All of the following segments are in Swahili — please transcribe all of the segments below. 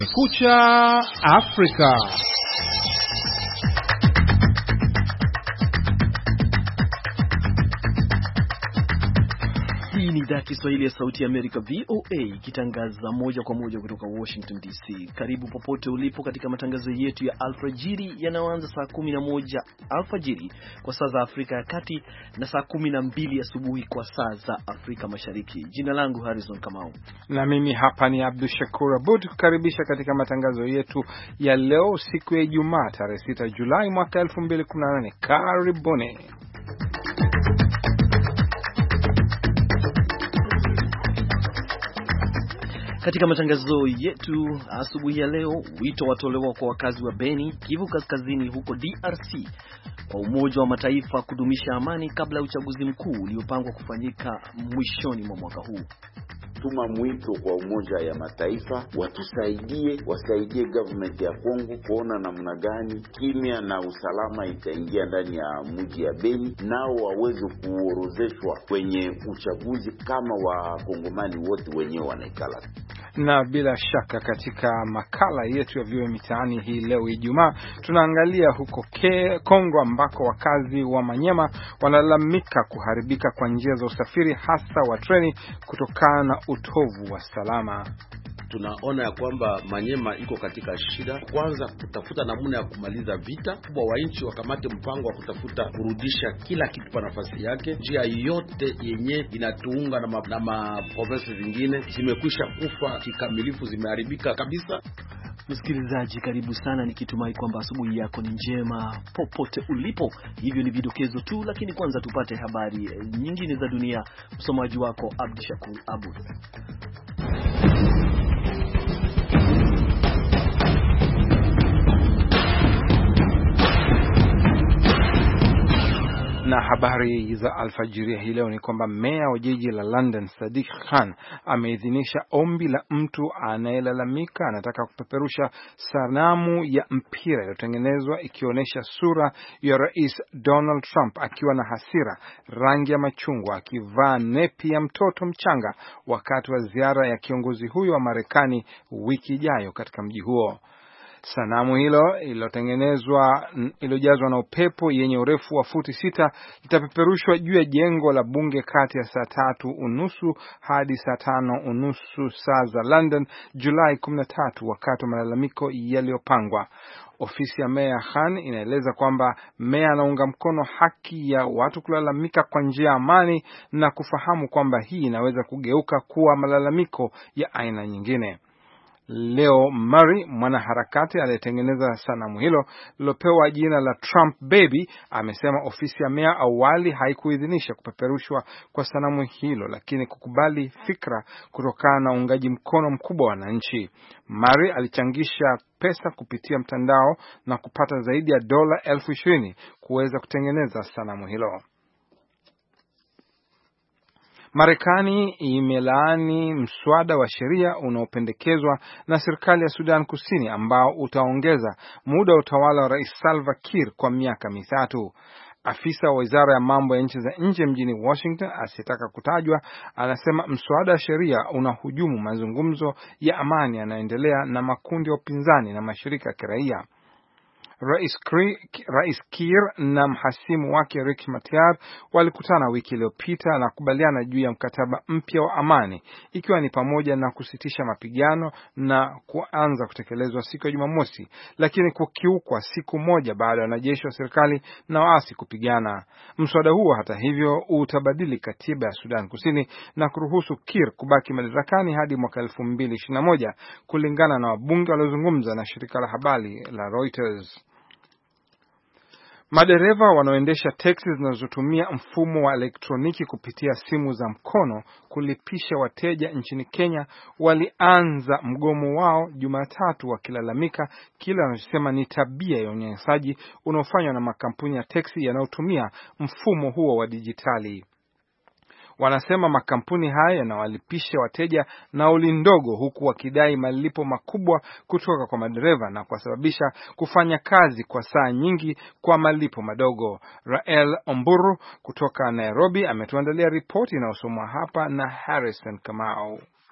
Kucha Afrika. Hii ni idhaa ya Kiswahili ya Sauti ya Amerika VOA ikitangaza moja kwa moja kutoka Washington DC. Karibu popote ulipo katika matangazo yetu ya alfajiri yanayoanza saa 11 alfajiri kwa saa za Afrika ya Kati na saa 12 asubuhi kwa saa za Afrika Mashariki. Jina langu Harrison Kamau. Na mimi hapa ni Abdul Shakur Abud kukaribisha katika matangazo yetu ya leo siku ya Ijumaa tarehe 6 Julai mwaka 2018. Karibuni. Katika matangazo yetu asubuhi ya leo, wito watolewa kwa wakazi wa Beni, Kivu Kaskazini huko DRC kwa Umoja wa Mataifa kudumisha amani kabla ya uchaguzi mkuu uliopangwa kufanyika mwishoni mwa mwaka huu. Tuma mwito kwa Umoja ya Mataifa wasaidie government ya Kongo kuona namna gani kimya na usalama itaingia ndani ya mji ya Beni, nao waweze kuorozeshwa kwenye uchaguzi kama Wakongomani wote wenyewe wanaikala. Na bila shaka katika makala yetu ya VOA Mitaani hii leo Ijumaa tunaangalia huko Kongo ambako wakazi wa Manyema wanalalamika kuharibika kwa njia za usafiri hasa wa treni kutokana na utovu wa salama. Tunaona ya kwamba Manyema iko katika shida. Kwanza kutafuta namna ya kumaliza vita, kubwa wa nchi wakamate mpango wa kutafuta kurudisha kila kitu kwa nafasi yake. Njia yote yenye inatuunga na maprovinsi zingine zimekwisha kufa kikamilifu, zimeharibika kabisa. Msikilizaji, karibu sana, nikitumai kwamba asubuhi yako ni njema popote ulipo. Hivyo ni vidokezo tu, lakini kwanza tupate habari nyingine za dunia. Msomaji wako Abdi Shakur Abud. Na habari za alfajiri hii leo ni kwamba meya wa jiji la London Sadiq Khan ameidhinisha ombi la mtu anayelalamika anataka kupeperusha sanamu ya mpira iliyotengenezwa ikionyesha sura ya Rais Donald Trump akiwa na hasira, rangi ya machungwa, akivaa nepi ya mtoto mchanga wakati wa ziara ya kiongozi huyo wa Marekani wiki ijayo katika mji huo. Sanamu hilo iliyojazwa na upepo yenye urefu wa futi 6 litapeperushwa juu ya jengo la bunge kati ya saa 3:30 hadi saa 5:30 saa za London Julai 13 wakati wa malalamiko yaliyopangwa. Ofisi ya Meya Khan inaeleza kwamba meya anaunga mkono haki ya watu kulalamika kwa njia ya amani na kufahamu kwamba hii inaweza kugeuka kuwa malalamiko ya aina nyingine. Leo Murray, mwanaharakati aliyetengeneza sanamu hilo lilopewa jina la Trump Baby, amesema ofisi ya meya awali haikuidhinisha kupeperushwa kwa sanamu hilo, lakini kukubali fikra kutokana na uungaji mkono mkubwa wa wananchi. Murray alichangisha pesa kupitia mtandao na kupata zaidi ya dola 20,000 kuweza kutengeneza sanamu hilo. Marekani imelaani mswada wa sheria unaopendekezwa na serikali ya Sudan Kusini ambao utaongeza muda wa utawala wa Rais Salva Kiir kwa miaka 3. Afisa wa Wizara ya Mambo ya Nchi za Nje mjini Washington asiyetaka kutajwa anasema mswada wa sheria unahujumu mazungumzo ya amani yanayoendelea na makundi ya upinzani na mashirika ya kiraia. Rais Kiir na mhasimu wake Riek Machar walikutana wiki iliyopita na kukubaliana juu ya mkataba mpya wa amani, ikiwa ni pamoja na kusitisha mapigano na kuanza kutekelezwa siku ya Jumamosi, lakini kukiukwa siku moja baada ya wanajeshi wa serikali na waasi kupigana. Mswada huo hata hivyo utabadili katiba ya Sudan Kusini na kuruhusu Kiir kubaki madarakani hadi mwaka 2021 kulingana na wabunge waliozungumza na shirika la habari la Reuters. Madereva wanaoendesha teksi zinazotumia mfumo wa elektroniki kupitia simu za mkono kulipisha wateja nchini Kenya walianza mgomo wao Jumatatu wakilalamika kile wanachosema ni tabia ya unyanyasaji unaofanywa na makampuni ya teksi yanayotumia mfumo huo wa dijitali. Wanasema makampuni haya yanawalipisha wateja nauli ndogo huku wakidai malipo makubwa kutoka kwa madereva na kusababisha kufanya kazi kwa saa nyingi kwa malipo madogo. Rael Omburu kutoka Nairobi ametuandalia ripoti inayosomwa hapa na Harrison Kamau.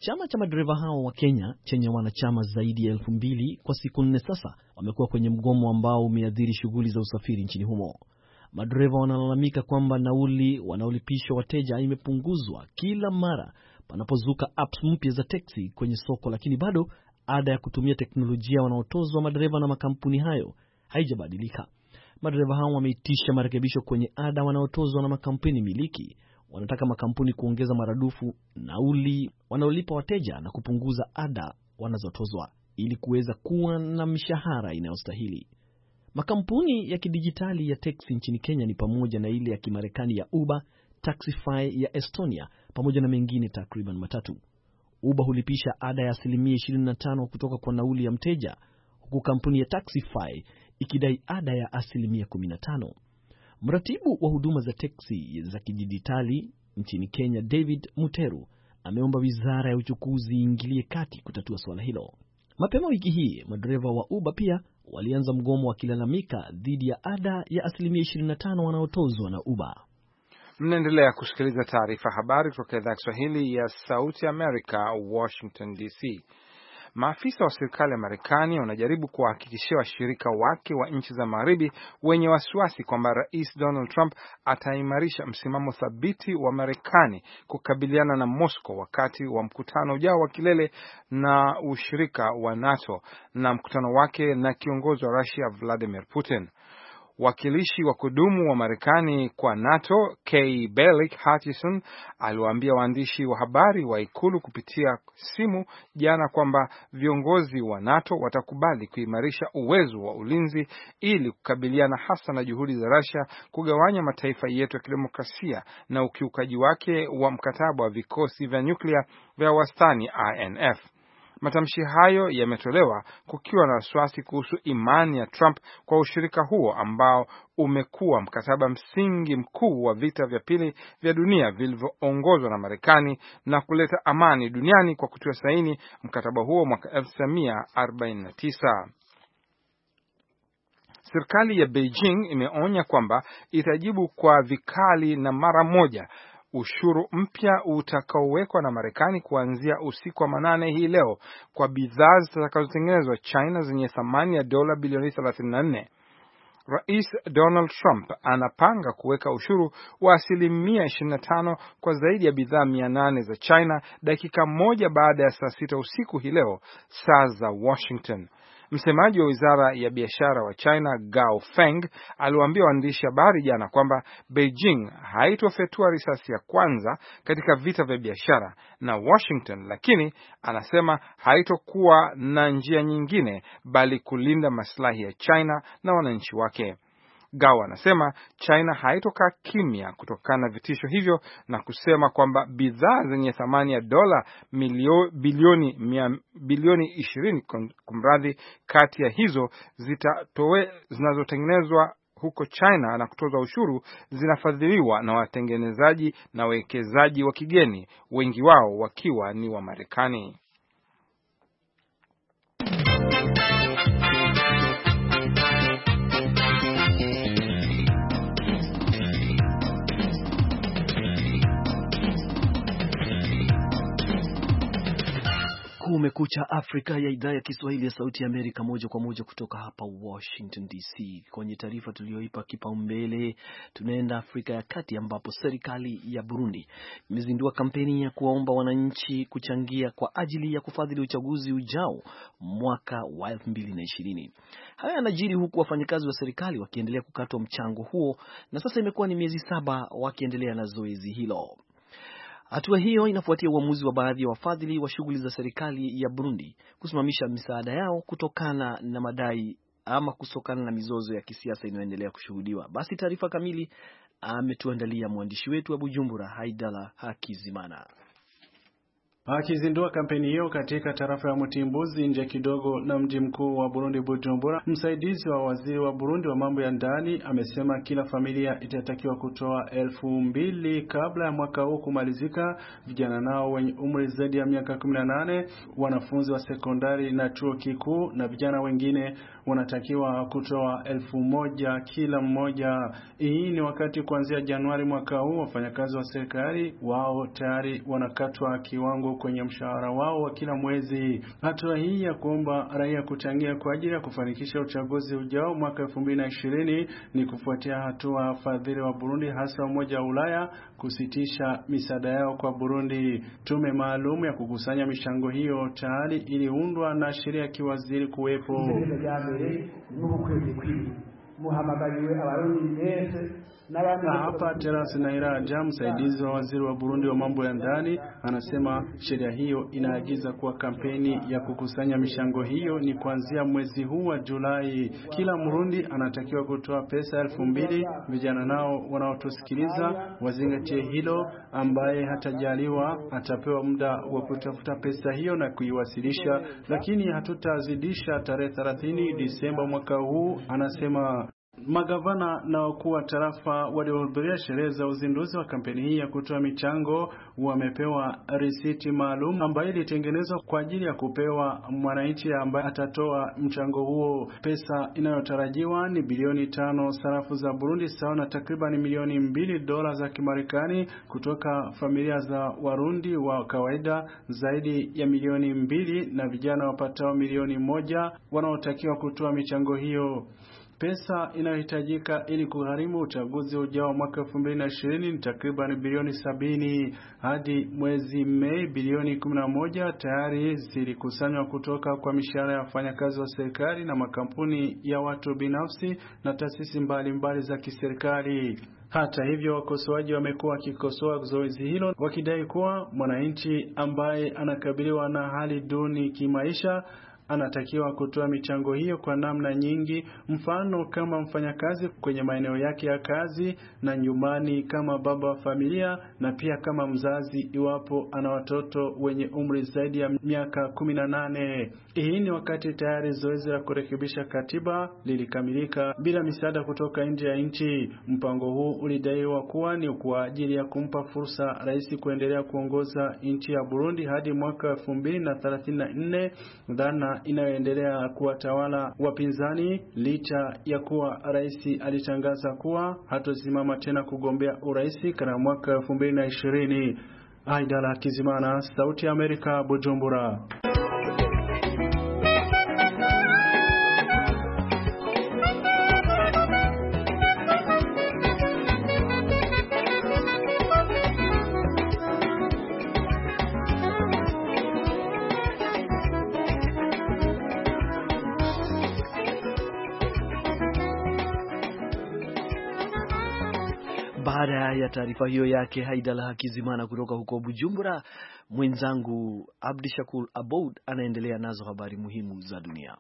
Chama cha madereva hao wa Kenya chenye wanachama zaidi ya 2,000 kwa siku 4 sasa wamekuwa kwenye mgomo ambao umeathiri shughuli za usafiri nchini humo. Madereva wanalalamika kwamba nauli wanaolipishwa wateja imepunguzwa kila mara panapozuka apps mpya za teksi kwenye soko, lakini bado ada ya kutumia teknolojia wanaotozwa madereva na makampuni hayo haijabadilika. Madereva hao wameitisha marekebisho kwenye ada wanaotozwa na makampuni miliki. Wanataka makampuni kuongeza maradufu nauli wanaolipa wateja na kupunguza ada wanazotozwa ili kuweza kuwa na mishahara inayostahili. Makampuni ya kidijitali ya teksi nchini Kenya ni pamoja na ile ya Kimarekani ya Uber, Taxify ya Estonia pamoja na mengine takriban matatu. Uber hulipisha ada ya 25% kutoka kwa nauli ya mteja, huku kampuni ya Taxify ikidai ada ya 15%. Mratibu wa huduma za teksi za kidijitali nchini Kenya, David Muteru, ameomba wizara ya uchukuzi iingilie kati kutatua swala hilo. Mapema wiki hii, madereva wa Uber pia walianza mgomo wakilalamika dhidi ya ada ya 25% wanaotozwa na Uber. Mnaendelea kusikiliza taarifa habari kutoka idhaa ya Kiswahili ya Sauti America, Washington DC. Maafisa wa serikali ya Marekani wanajaribu kuwahakikishia washirika wake wa nchi za Magharibi wenye wasiwasi kwamba Rais Donald Trump ataimarisha msimamo thabiti wa Marekani kukabiliana na Moscow wakati wa mkutano ujao wa kilele na ushirika wa NATO na mkutano wake na kiongozi wa Russia Vladimir Putin. Wakilishi wa kudumu wa Marekani kwa NATO, Kay Bellick Hutchison, aliwaambia waandishi wa habari wa ikulu kupitia simu jana kwamba viongozi wa NATO watakubali kuimarisha uwezo wa ulinzi ili kukabiliana hasa na juhudi za Russia kugawanya mataifa yetu ya kidemokrasia na ukiukaji wake wa mkataba wa vikosi vya nyuklia vya wastani INF. Matamshi hayo yametolewa kukiwa na wasiwasi kuhusu imani ya Trump kwa ushirika huo ambao umekuwa mkataba msingi mkuu wa vita vya pili vya dunia vilivyoongozwa na Marekani na kuleta amani duniani kwa kutia saini mkataba huo mwaka 1949. Serikali ya Beijing imeonya kwamba itajibu kwa vikali na mara moja ushuru mpya utakaowekwa na Marekani kuanzia usiku wa manane hii leo kwa bidhaa zitakazotengenezwa China zenye thamani ya dola bilioni 34. Rais Donald Trump anapanga kuweka ushuru wa 25% kwa zaidi ya bidhaa 800 za China dakika moja baada ya saa 6 usiku hii leo saa za Washington. Msemaji wa wizara ya biashara wa China, Gao Feng, aliwaambia waandishi habari jana kwamba Beijing haitofyatua risasi ya kwanza katika vita vya biashara na Washington, lakini anasema haitokuwa na njia nyingine bali kulinda maslahi ya China na wananchi wake. Gao anasema China haitokaa kimya kutokana na vitisho hivyo na kusema kwamba bidhaa zenye thamani ya dola bilioni 20 kumradhi, kati ya hizo zinazotengenezwa huko China na kutoza ushuru zinafadhiliwa na watengenezaji na wawekezaji wa kigeni, wengi wao wakiwa ni wa Marekani. Kumekucha Afrika ya idhaa ya Kiswahili ya Sauti ya Amerika, moja kwa moja kutoka hapa Washington DC. Kwenye taarifa tuliyoipa kipaumbele, tunaenda Afrika ya Kati ambapo serikali ya Burundi imezindua kampeni ya kuwaomba wananchi kuchangia kwa ajili ya kufadhili uchaguzi ujao mwaka wa 2020. Haya yanajiri huku wafanyakazi wa serikali wakiendelea kukatwa mchango huo, na sasa imekuwa ni miezi 7 wakiendelea na zoezi hilo. Hatua hiyo inafuatia uamuzi wa baadhi ya wafadhili wa shughuli za serikali ya Burundi kusimamisha misaada yao kutokana na madai ama kutokana na mizozo ya kisiasa inayoendelea kushuhudiwa. Basi taarifa kamili ametuandalia mwandishi wetu wa Bujumbura, Haidala Hakizimana. Akizindua kampeni hiyo katika tarafa ya Mutimbuzi nje kidogo na mji mkuu wa Burundi Bujumbura, msaidizi wa waziri wa Burundi wa mambo ya ndani amesema kila familia itatakiwa kutoa 2,000 kabla ya mwaka huu kumalizika. Vijana nao wenye umri zaidi ya miaka 18, wanafunzi wa sekondari na chuo kikuu na vijana wengine wanatakiwa kutoa 1,000 kila mmoja. Hii ni wakati kuanzia Januari mwaka huu wafanyakazi wa serikali wao tayari wanakatwa kiwango michango kwenye mshahara wao wa kila mwezi. Hatua hii ya kuomba raia kuchangia kwa ajili ya kufanikisha uchaguzi ujao mwaka 2020 ni kufuatia hatua wafadhili wa Burundi hasa Umoja wa Ulaya kusitisha misaada yao kwa Burundi. Tume maalum ya kukusanya michango hiyo tayari iliundwa na sheria kiwaziri kuwepo. Na hapa Terence Nairaja, msaidizi wa waziri wa Burundi wa mambo ya ndani, anasema sheria hiyo inaagiza kuwa kampeni ya kukusanya michango hiyo ni kuanzia mwezi huu wa Julai. Kila Murundi anatakiwa kutoa pesa 2,000. Vijana nao wanaotusikiliza wazingatie hilo, ambaye hatajaliwa atapewa muda wa kutafuta pesa hiyo na kuiwasilisha, lakini hatutazidisha tarehe 30 Disemba mwaka huu, anasema. Magavana na wakuu wa tarafa waliohudhuria sherehe za uzinduzi wa kampeni hii ya kutoa michango wamepewa risiti maalum ambayo ilitengenezwa kwa ajili ya kupewa mwananchi ambaye atatoa mchango huo. Pesa inayotarajiwa ni bilioni 5 sarafu za Burundi, sawa na takriban milioni 2 dola za Kimarekani, kutoka familia za Warundi wa kawaida zaidi ya milioni 2 na vijana wapatao milioni 1 wanaotakiwa kutoa michango hiyo. Pesa inayohitajika ili kugharimu uchaguzi ujao mwaka 2020 ni takriban bilioni 70. Hadi mwezi Mei, bilioni 11 tayari zilikusanywa kutoka kwa mishahara ya wafanyakazi wa serikali na makampuni ya watu binafsi na taasisi mbalimbali za kiserikali. Hata hivyo, wakosoaji wamekuwa wakikosoa zoezi hilo, wakidai kuwa mwananchi ambaye anakabiliwa na hali duni kimaisha anatakiwa kutoa michango hiyo kwa namna nyingi, mfano kama mfanyakazi kwenye maeneo yake ya kazi na nyumbani, kama baba wa familia, na pia kama mzazi iwapo ana watoto wenye umri zaidi ya miaka 18. Hii ni wakati tayari zoezi la kurekebisha katiba lilikamilika bila misaada kutoka nje ya nchi. Mpango huu ulidaiwa kuwa ni kwa ajili ya kumpa fursa rais kuendelea kuongoza nchi ya Burundi hadi mwaka 2034, dhana inayoendelea kuwatawala wapinzani licha ya kuwa rais alitangaza kuwa hatosimama tena kugombea urais katika mwaka 2020. Aidala Kizimana, Sauti ya Amerika, Bujumbura. Baada ya taarifa hiyo yake Haidala Hakizimana kutoka huko Bujumbura, mwenzangu Abdishakur Aboud anaendelea nazo habari muhimu za dunia.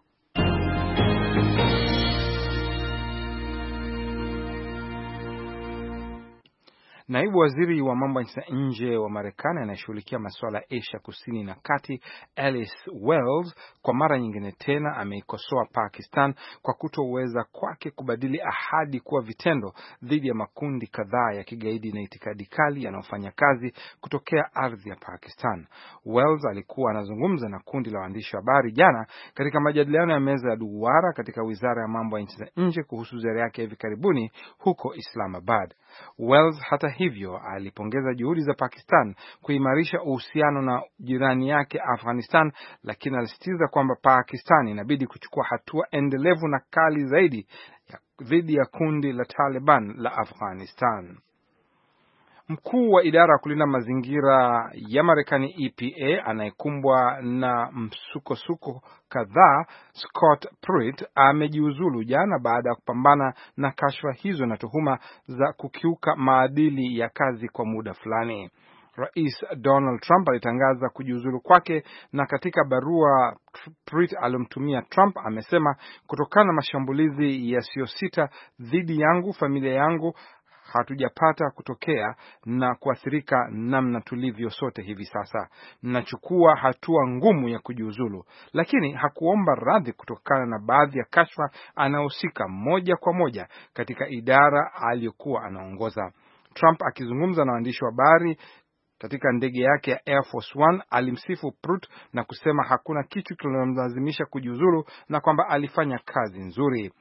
Naibu waziri wa mambo ya nje wa Marekani anayeshughulikia masuala ya Asia Kusini na Kati, Alice Wells, kwa mara nyingine tena ameikosoa Pakistan kwa kutoweza kwake kubadili ahadi kuwa vitendo dhidi ya makundi kadhaa ya kigaidi na itikadi kali yanayofanya kazi kutokea ardhi ya Pakistan. Wells alikuwa anazungumza na kundi la waandishi wa habari jana katika majadiliano ya meza ya duara katika Wizara ya mambo ya nje kuhusu ziara yake hivi karibuni huko Islamabad. Wells hata hivyo alipongeza juhudi za Pakistan kuimarisha uhusiano na jirani yake Afghanistan, lakini alisisitiza kwamba Pakistan inabidi kuchukua hatua endelevu na kali zaidi dhidi ya kundi la Taliban la Afghanistan. Mkuu wa idara ya kulinda mazingira ya Marekani EPA anayekumbwa na msukosuko kadhaa, Scott Pruitt amejiuzulu jana baada ya kupambana na kashfa hizo na tuhuma za kukiuka maadili ya kazi kwa muda fulani. Rais Donald Trump alitangaza kujiuzulu kwake, na katika barua Pruitt aliyomtumia Trump amesema, kutokana na mashambulizi yasiyosita dhidi yangu, familia yangu, hatujapata kutokea na kuathirika namna tulivyo sote hivi sasa. Nachukua hatua ngumu ya kujiuzulu, lakini hakuomba radhi kutokana na baadhi ya kashfa anahusika moja kwa moja katika idara aliyokuwa anaongoza. Trump akizungumza na waandishi wa habari katika ndege yake ya Air Force One alimsifu Pruitt na kusema hakuna kitu kilomlazimisha kujiuzulu na kwamba alifanya kazi nzuri.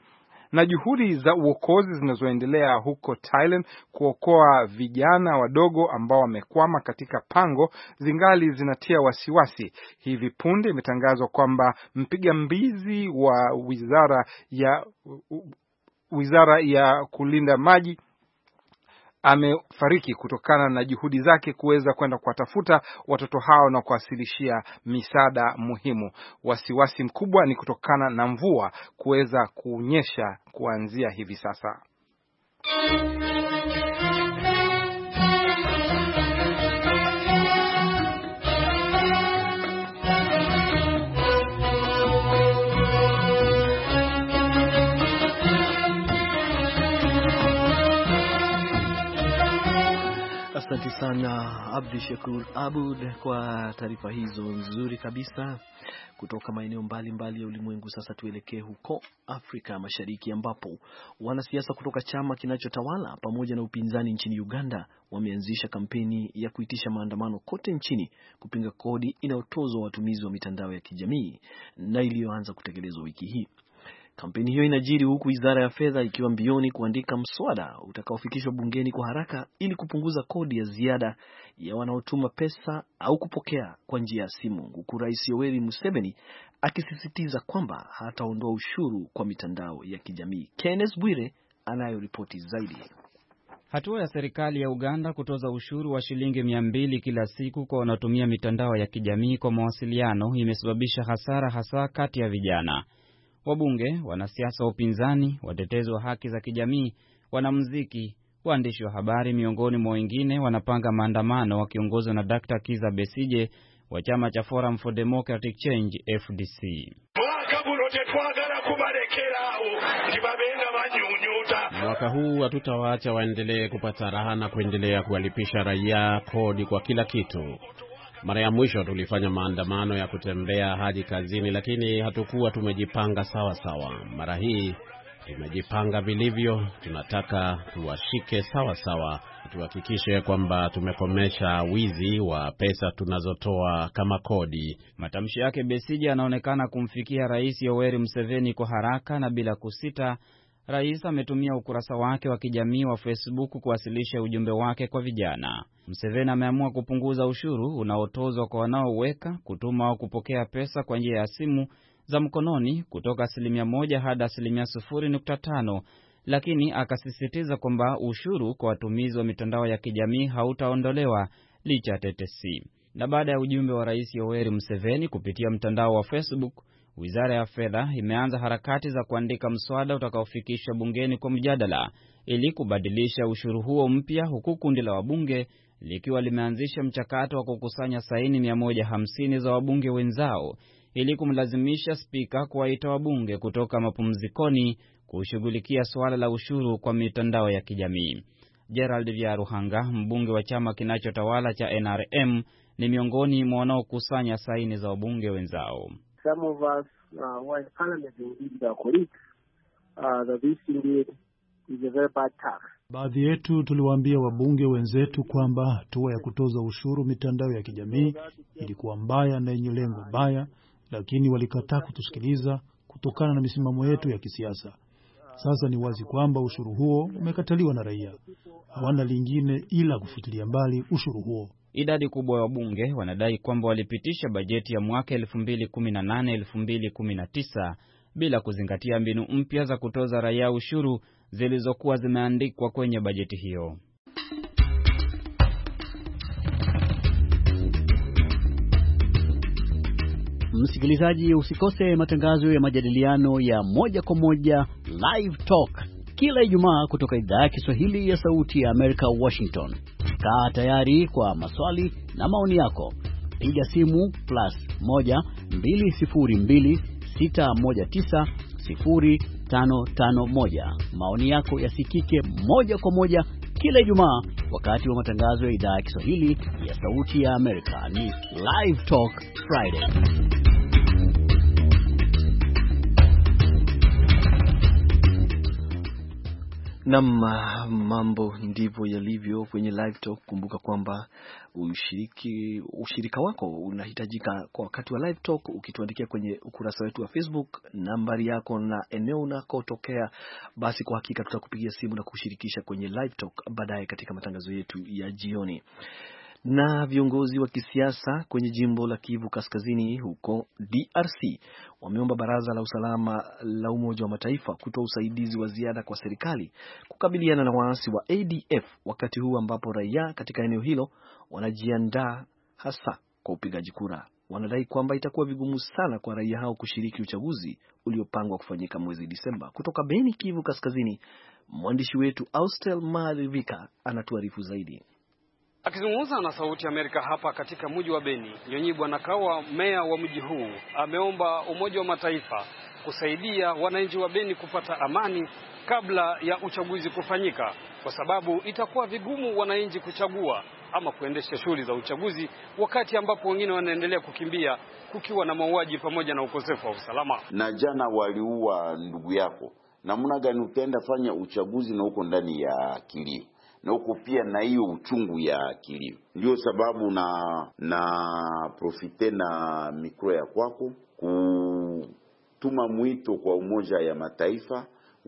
Na juhudi za uokozi zinazoendelea huko Thailand kuokoa vijana wadogo ambao wamekwama katika pango zingali zinatia wasiwasi. Hivi punde imetangazwa kwamba mpiga mbizi wa wizara ya kulinda maji amefariki kutokana na juhudi zake kuweza kwenda kuwatafuta watoto hao na kuwasilishia misaada muhimu. Wasiwasi mkubwa ni kutokana na mvua kuweza kunyesha kuanzia hivi sasa. Asante sana Abdi Shakur Abud kwa taarifa hizo nzuri kabisa kutoka maeneo mbalimbali ya ulimwengu. Sasa tuelekee huko Afrika Mashariki ambapo wanasiasa kutoka chama kinachotawala pamoja na upinzani nchini Uganda wameanzisha kampeni ya kuitisha maandamano kote nchini kupinga kodi inayotozwa watumizi wa mitandao ya kijamii na iliyoanza kutekelezwa wiki hii. Kampeni hiyo inajiri huku Wizara ya Fedha ikiwa mbioni kuandika mswada utakaofikishwa bungeni kwa haraka ili kupunguza kodi ya ziada ya wanaotuma pesa au kupokea kwa njia ya simu, huku Rais Yoweri Museveni akisisitiza kwamba hataondoa ushuru kwa mitandao ya kijamii. Kenneth Bwire anayo ripoti zaidi. Hatua ya serikali ya Uganda kutoza ushuru wa shilingi 200 kila siku kwa wanaotumia mitandao ya kijamii kwa mawasiliano imesababisha hasara hasa kati ya vijana. Wabunge, wanasiasa wa upinzani, watetezi wa haki za kijamii, wanamuziki, waandishi wa habari miongoni mwa wengine wanapanga maandamano wakiongozwa na Dr. Kiza Besije wa chama cha Forum for Democratic Change FDC. Mwaka huu hatutawaacha waendelee kupata raha na kuendelea kuwalipisha raia kodi kwa kila kitu. Mara ya mwisho tulifanya maandamano ya kutembea hadi kazini, lakini hatukuwa tumejipanga sawa sawa. Mara hii tumejipanga vilivyo, tunataka tuwashike sawa sawa, tuhakikishe kwamba tumekomesha wizi wa pesa tunazotoa kama kodi. Matamshi yake Besije yanaonekana kumfikia Rais Yoweri Museveni kwa haraka na bila kusita. Rais ametumia ukurasa wake wa kijamii wa Facebook kuwasilisha ujumbe wake kwa vijana. Museveni ameamua kupunguza ushuru unaotozwa kwa wanaoweka, kutuma au kupokea pesa kwa njia ya simu za mkononi kutoka 1% hadi 0.5, lakini akasisitiza kwamba ushuru kwa watumizi wa mitandao ya kijamii hautaondolewa licha ya tetesi. Na baada ya ujumbe wa Rais Yoweri Museveni kupitia mtandao wa Facebook, Wizara ya Fedha imeanza harakati za kuandika mswada utakaofikishwa bungeni kwa mjadala ili kubadilisha ushuru huo mpya, huku kundi la wabunge likiwa limeanzisha mchakato wa kukusanya saini 150 za wabunge wenzao ili kumlazimisha spika kuwaita wabunge kutoka mapumzikoni kushughulikia suala la ushuru kwa mitandao ya kijamii. Gerald Vyaruhanga, mbunge wa chama kinachotawala cha NRM, ni miongoni mwa wanaokusanya saini za wabunge wenzao. Some of us were in parliament in the colleagues that this indeed is a very bad tax. Baadhi yetu tuliwaambia wabunge wenzetu kwamba hatua ya kutoza ushuru mitandao ya kijamii ilikuwa mbaya na yenye lengo baya, lakini walikataa kutusikiliza kutokana na misimamo yetu ya kisiasa. Sasa ni wazi kwamba ushuru huo umekataliwa na raia. Hawana lingine ila kufutilia mbali ushuru huo. Idadi kubwa ya wabunge wanadai kwamba walipitisha bajeti ya mwaka 2018-2019 bila kuzingatia mbinu mpya za kutoza raia ushuru zilizokuwa zimeandikwa kwenye bajeti hiyo. Msikilizaji, usikose matangazo ya majadiliano ya moja kwa moja Live Talk kila Ijumaa kutoka idhaa ya Kiswahili ya Sauti ya Amerika, Washington. Kaa tayari kwa maswali na maoni yako. Piga simu +1 202 619 0551. Maoni yako yasikike moja kwa moja kila Ijumaa wakati wa matangazo ya idhaa ya Kiswahili ya Sauti ya Amerika. Ni Live Talk Friday. Mambo ndivyo yalivyo kwenye live talk. Kumbuka kwamba ushirika wako unahitajika kwa wakati wa live talk, ukituandikia kwenye ukurasa wetu wa Facebook nambari yako na eneo unakotokea, basi kwa hakika tutakupigia simu na kushirikisha kwenye live talk baadaye katika matangazo yetu ya jioni. Na viongozi wa kisiasa kwenye jimbo la Kivu Kaskazini huko DRC wameomba Baraza la Usalama la Umoja wa Mataifa kutoa usaidizi wa ziada kwa serikali kukabiliana na waasi wa ADF, wakati huu ambapo raia katika eneo hilo wanajiandaa hasa kwa upigaji kura. Wanadai kwamba itakuwa vigumu sana kwa raia hao kushiriki uchaguzi uliopangwa kufanyika mwezi Disemba. Kutoka Beni, Kivu Kaskazini, mwandishi wetu Austel Malivika anatuarifu zaidi. Akizungumza na Sauti Amerika hapa katika mji wa Beni, Nyonyi Bwana Kawa, meya wa mji huu, ameomba Umoja wa Mataifa kusaidia wananchi wa Beni kupata amani kabla ya uchaguzi kufanyika, kwa sababu itakuwa vigumu wananchi kuchagua ama kuendesha shughuli za uchaguzi wakati ambapo wengine wanaendelea kukimbia kukiwa na mauaji pamoja na ukosefu wa usalama. Na jana waliua ndugu yako, namna gani utaenda fanya uchaguzi na uko ndani ya kilio? Na huko pia na hiyo uchungu ya kilio. Ndio sababu na profite na mikro ya kwako kutuma mwito kwa Umoja ya Mataifa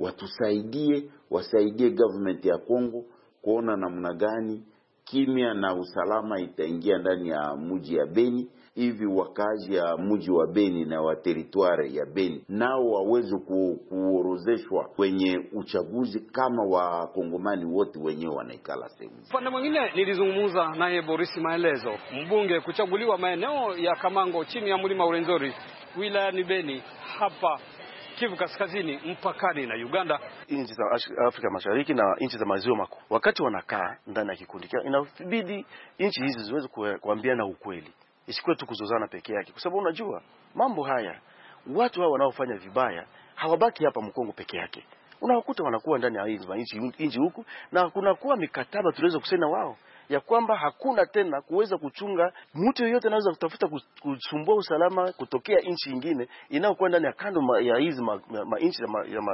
wasaidie government ya Kongo kuona namna gani kimya na usalama itaingia ndani ya mji ya Beni, hivi wakazi ya mji wa Beni na wa territoire ya Beni nao waweze kuorozeshwa kwenye uchaguzi kama wa Kongomani wote wenyewe wanaikala sehemu. Upande mwingine nilizungumza naye Boris Maelezo, mbunge kuchaguliwa maeneo ya Kamango chini ya mlima Urenzori wilayani Beni hapa Kivu Kaskazini mpakani na Uganda. Nchi za Afrika Mashariki na nchi za Maziwa Makuu, wakati wanakaa ndani ya kikundi, inabidi nchi hizi ziweze kuambiana ukweli, isikuwe tu kuzozana peke yake, kwa sababu unajua mambo haya, watu hao wanaofanya vibaya hawabaki hapa Mkongo peke yake. Unawakuta wanakuwa ndani ya nchi huku, na kunakuwa mikataba tunaweza kusema wao ya kwamba hakuna tena kuweza kuchunga mtu yeyote anaweza kutafuta kusumbua usalama kutokea nchi nyingine inayokuwa ndani ya kando ya hizi nchi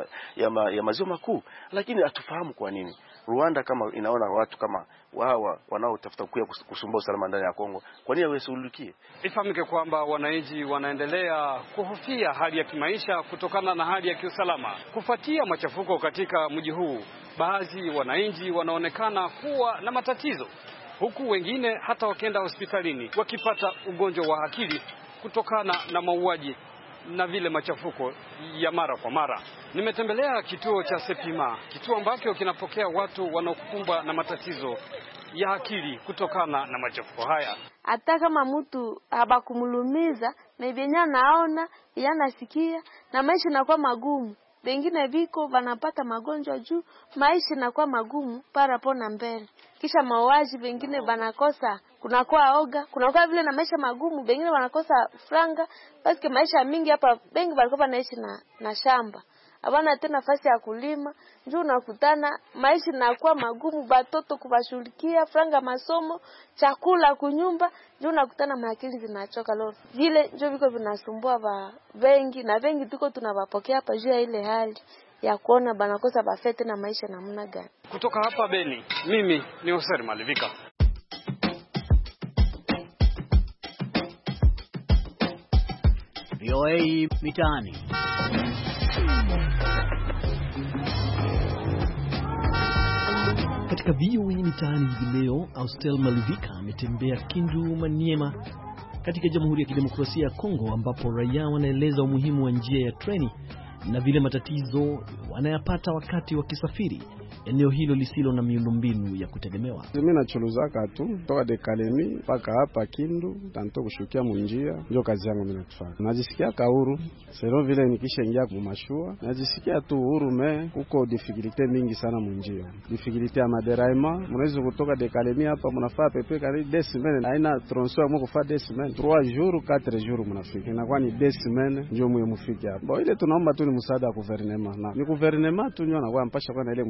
ya Maziwa Makuu. Lakini hatufahamu kwa nini Rwanda kama inaona watu kama wao wanaotafuta kusumbua usalama ndani ya Kongo, kwa nini wasuluhikie? Ifahamike kwamba wananchi wanaendelea kuhofia hali ya kimaisha kutokana na hali ya kiusalama kufuatia machafuko katika mji huu. Baadhi wananchi wanaonekana kuwa na matatizo, huku wengine hata wakienda hospitalini wakipata ugonjwa wa akili kutokana na mauaji na vile machafuko ya mara kwa mara. Nimetembelea kituo cha Sepima, kituo ambacho kinapokea watu wanaokumbwa na matatizo ya akili kutokana na machafuko haya. Hata kama mtu habakumulumiza na ibenya naona yanasikia na maisha yanakuwa magumu, wengine viko wanapata magonjwa juu maisha yanakuwa magumu para pona mbele, kisha mauaji, wengine wanakosa, kunakuwa oga, kunakuwa vile na maisha magumu, wengine wanakosa franga, basi maisha mingi hapa bengi walikuwa naishi na shamba, habana tena nafasi ya kulima, njoo unakutana maisha yanakuwa magumu, batoto kubashughulikia, franga masomo, chakula kunyumba, njoo unakutana maakili zinachoka leo. Vile njoo viko vinasumbua ba wengi, na wengi tuko tunawapokea hapa juu ya ile hali ya kuona banakosa bafete na maisha namna gani. Kutoka hapa Beni, mimi ni Austel Malivika. VOA Mitaani. Katika VOA Mitaani hivi leo, Austel Malivika ametembea Kindu Maniema katika Jamhuri ya Kidemokrasia ya Kongo, ambapo raia wanaeleza umuhimu wa njia ya treni na vile matatizo wanayapata wakati wakisafiri eneo hilo lisilo na miundombinu ya kutegemewa. Mimi nachuluzaka tu toka Dekalemi mpaka hapa Kindu, tanto kushukia munjia, ndio kazi yangu mimi nafanya. Najisikia huru, sio vile nikishaingia kwa mashua, najisikia tu huru. Huko difficulty mingi sana munjia. Difficulty ya maderaima, mnaweza kutoka Dekalemi hapa mnafaa pepe kari 2 semaines, haina tronso mko fa 2 semaines, 3 jours 4 jours mnafika. Na kwani 2 semaines ndio mwe mfike hapa. Ile tunaomba tu ni msaada wa gouvernement. Na ni gouvernement tu ndio anakuwa mpasha kwa ile msaada.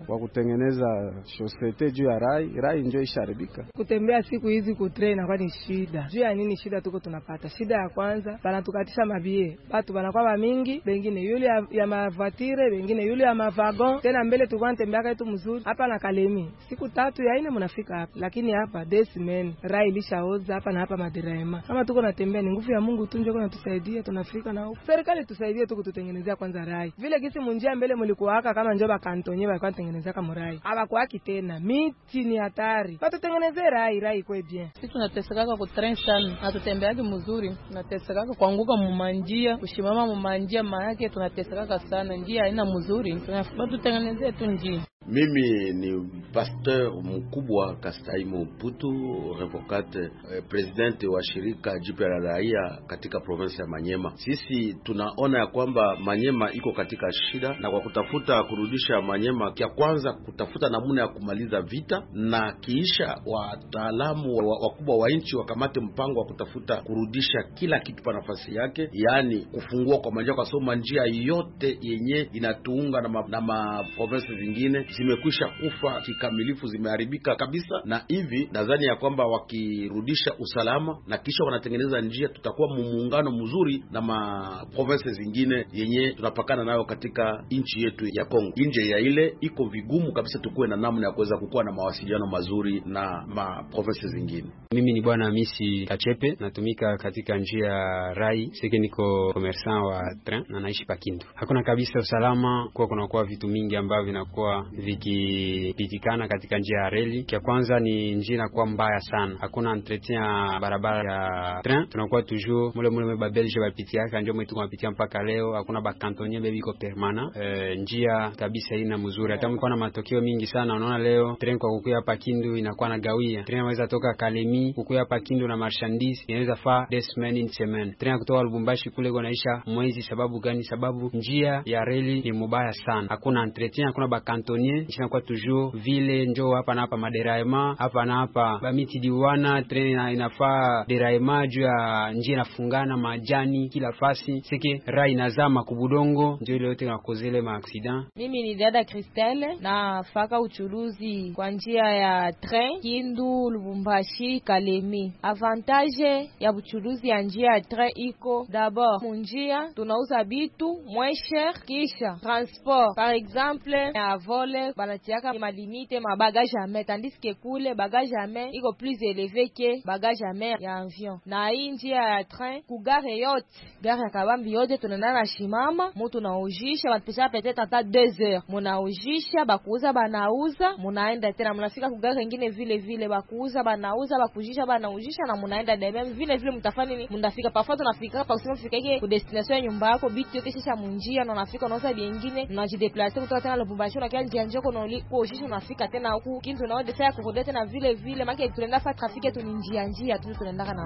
wa kutengeneza shosete juu ya rai ndio isharibika. Kutembea siku hizi kutrain inakuwa ni shida. Juu ya nini shida tuko tunapata? Shida ya kwanza, banatukatisha mabie. Watu banakuwa mingi, wengine yule ya mavatire, wengine yule ya mavagon. Tena mbele tulikuwa tembea yetu mzuri. Hapa na Kalemi. Siku 3 ya 4 mnafika hapa. Lakini hapa Desmen, rai ilishaoza hapa na hapa Madiraima. Kama tuko natembea ni nguvu ya Mungu tu ndio kunatusaidia tunafika na huko. Serikali tusaidie tu kututengenezea kwanza rai. Vile kisi munjia mbele mlikuwa haka kama njoba kantonye walikuwa tengenezea kama rai. Hawakuaki tena. Miti ni hatari. Watutengenezee rai kwa bien. Sisi tunateseka kwa train sana. Hatutembeagi mzuri. Tunateseka kuanguka mumanjia, kushimama mumanjia maana tunateseka sana. Njia haina mzuri. Tunafaa tutengenezee tu njia. Mimi ni pasteur mkubwa Kastaimu Putu, revocate president wa shirika jipya la raia katika province ya Manyema. Sisi tunaona ya kwamba Manyema iko katika shida, na kwa kutafuta kurudisha Manyema, kia kwanza kutafuta namna ya kumaliza vita, na kiisha wataalamu wakubwa wa nchi wakamate mpango wa kutafuta kurudisha kila kitu pa nafasi yake, yani kufungua kwa manjia, kwa sababu njia yote yenye inatuunga na ma province zingine zimekwisha kufa kikamilifu, zimeharibika kabisa. Na hivi nadhani ya kwamba wakirudisha usalama na kisha wanatengeneza njia, tutakuwa muungano mzuri na ma provinces zingine yenye tunapakana nayo katika nchi yetu ya Kongo. Nje ya ile iko vigumu kabisa tukuwe na namna ya kuweza kukua na mawasiliano mazuri na ma provinces zingine. Mimi ni bwana Hamisi Kachepe, natumika katika njia ya rai. Sisi niko commerçant wa train na naishi Pakindu. Hakuna kabisa usalama, kwa kunakuwa vitu mingi ambavyo vinakuwa vikipitikana katika njia ya reli. Kwa kwanza ni njia inakuwa mbaya sana. Hakuna entretien ya barabara ya train. Tunakuwa toujours mule ba Belge bapitia ndio mwetu tunapitia mpaka leo. Hakuna ba cantonnier bebe iko permanent. Njia kabisa ina mzuri. Hata mko na matokeo mingi sana. Unaona leo train kwa kukuya hapa Kindu inakuwa na gawia. Train inaweza toka Kalemi kukuya hapa Kindu na marchandise inaweza fa des semaines in semaine. Train kutoka Lubumbashi kule gonaisha mwezi. Sababu gani? Sababu njia ya reli ni mbaya sana. Hakuna entretien, hakuna ba cantonnier. Kwa toujours vile njoo hapa na hapa maderaima, hapa na hapa bamiti diwana, train inafaa deraima juu ya njia inafungana majani kila fasi. Siki rai inazama kubudongo, ndio ile yote inakozele ma accident. Mimi ni dada Christelle na faka uchuruzi kwa njia ya train Kindu Lubumbashi Kalemi. Avantage ya uchuruzi ya njia ya train iko d'abord munjia tunauza bitu moins cher, kisha transport par exemple ya vole banatiaka ma limite ma bagage à main, tandis que kule bagage à main iko plus élevé que bagage à main ya avion. Na hii njia ya train ku gare yote, gare ya Kabambi yote tunaenda na shimama, mtu naujisha batapesha peut-être hata 2 heures. Munaujisha bakuuza banauza, munaenda tena mnafika ku gare nyingine vile bakuuza banauza, bakujisha banaujisha na munaenda de même vile mtafanya nini? Mnafika parfois tunafika hapa usema fikaje ku destination ya nyumba yako, bitu yote sasa munjia na unafika unauza bingine, unajideplacer kutoka tena Lubumbashi na kia njia njoko na kuoshisha unafika tena huku Kindu na wode faya kukodea tena vile maki tunaenda fa trafiki yetu ni njia tu tunaenda kana.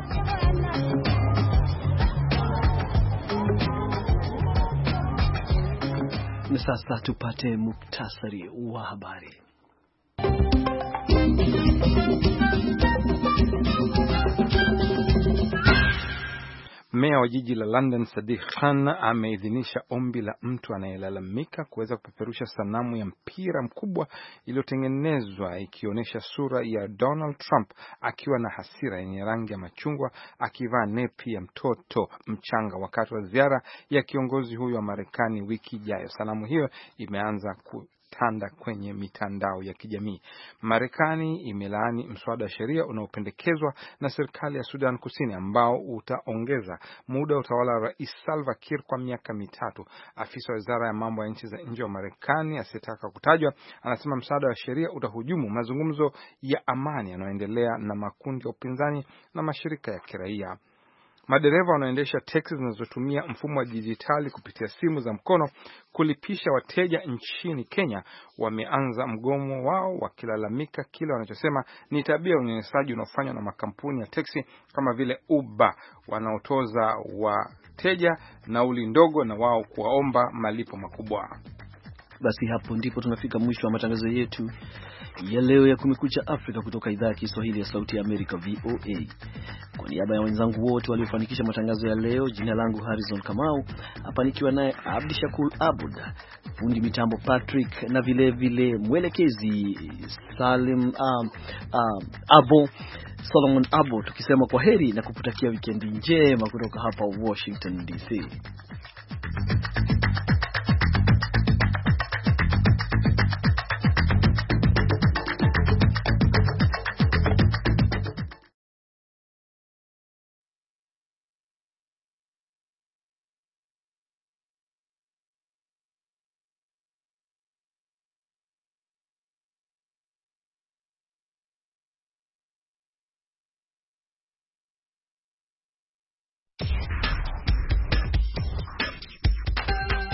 Na sasa tupate muktasari wa habari. Meya wa jiji la London Sadiq Khan ameidhinisha ombi la mtu anayelalamika kuweza kupeperusha sanamu ya mpira mkubwa iliyotengenezwa ikionyesha sura ya Donald Trump akiwa na hasira yenye rangi ya machungwa akivaa nepi ya mtoto mchanga wakati wa ziara ya kiongozi huyo wa Marekani wiki ijayo. Sanamu hiyo imeanza tanda kwenye mitandao ya kijamii. Marekani imelaani mswada wa sheria unaopendekezwa na serikali ya Sudan Kusini ambao utaongeza muda wa utawala wa Rais Salva Kiir kwa miaka 3. Afisa wa Wizara ya Mambo ya Nchi za Nje wa Marekani asiyetaka kutajwa anasema mswada wa sheria utahujumu mazungumzo ya amani yanayoendelea na makundi ya upinzani na mashirika ya kiraia. Madereva wanaoendesha teksi zinazotumia mfumo wa dijitali kupitia simu za mkono kulipisha wateja nchini Kenya wameanza mgomo wao wakilalamika kile wanachosema ni tabia ya unyanyasaji unaofanywa na makampuni ya teksi kama vile Uber wanaotoza wateja nauli ndogo na wao kuwaomba malipo makubwa. Basi hapo ndipo tunafika mwisho wa matangazo yetu ya leo ya Kumekucha Afrika kutoka idhaa ya Kiswahili ya Sauti ya Amerika VOA. Kwa niaba ya wenzangu wote waliofanikisha matangazo ya leo, jina langu Harrison Kamau, hapa nikiwa naye Abdi Shakur Abud, fundi mitambo Patrick, na vile mwelekezi Salim Solomon Abo, tukisema kwaheri na kukutakia wikendi njema kutoka hapa Washington DC.